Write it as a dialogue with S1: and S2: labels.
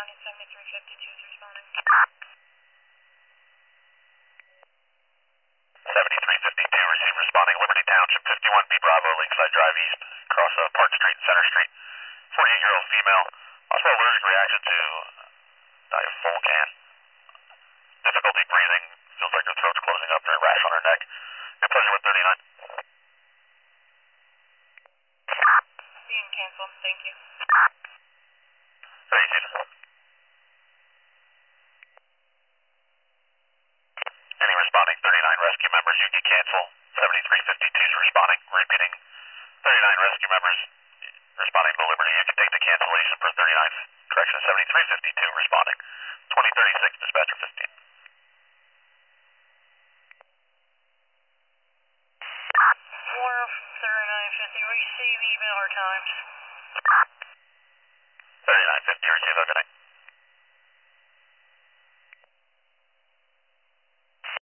S1: Falcon 7352 is responding.
S2: 7352, receive responding Liberty Township, 51B Bravo, Lakeside Drive East, across Park Street, Center Street. 48-year-old female, also allergic reaction to diafolcan. Difficulty breathing, feels like her throat's closing up, very rash on her neck. Good pleasure with 39.
S1: Being canceled, thank you.
S2: Thank you. Any responding 39 rescue members, you can cancel. 7352 is responding, repeating. 39 rescue members responding to Liberty, you can take the cancellation for 39, correction, 7352 responding. 2036, dispatcher 15.
S1: 3950, receive even our times.
S2: 3950, receive, okay.